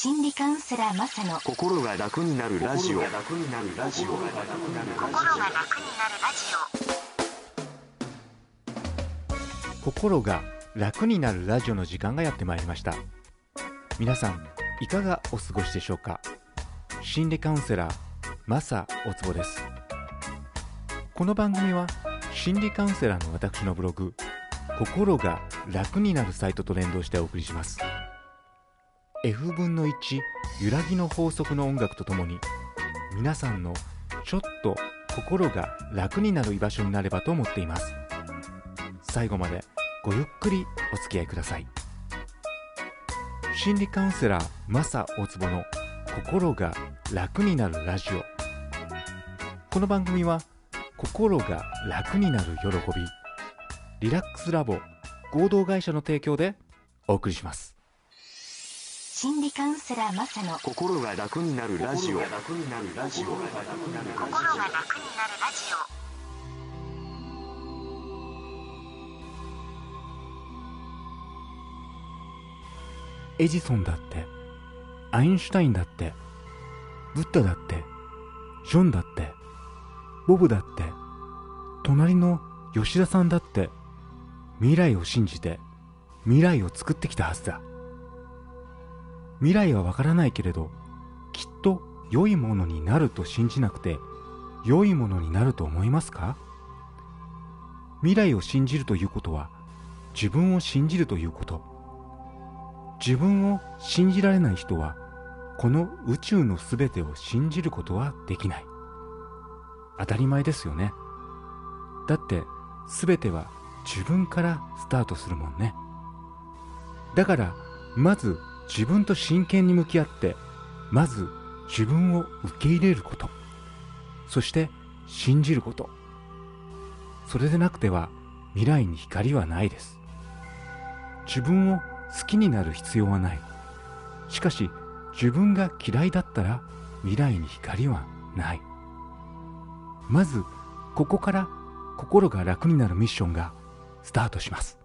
心理カウンセラーマサの心が楽になるラジオ。 心が楽になるラジオの時間がやってまいりました。皆さんいかがお過ごしでしょうか。心理カウンセラーマサおつぼです。この番組は心理カウンセラーの私のブログ心が楽になるサイトと連動してお送りします。F 分の1揺らぎの法則の音楽とともに皆さんのちょっと心が楽になる居場所になればと思っています。最後までごゆっくりお付き合いください。心理カウンセラーマサ大坪の心が楽になるラジオ。この番組は心が楽になる喜びリラックスラボ合同会社の提供でお送りします。 心理カウンセラーマサの心が楽になるラジオ。 エジソンだってアインシュタインだってブッダだってジョンだってボブだって隣の吉田さんだって未来を信じて未来を作ってきたはずだ。未来はわからないけれどきっと良いものになると信じなくて良いものになると思いますか。未来を信じるということは自分を信じるということ。自分を信じられない人はこの宇宙のすべてを信じることはできない。当たり前ですよね。だってすべては自分からスタートするもんね。だからまず自分と真剣に向き合ってまず自分を受け入れること、そして信じること。それでなくては未来に光はないです。自分を好きになる必要はない。しかし自分が嫌いだったら未来に光はない。まずここから心が楽になるミッションがスタートします。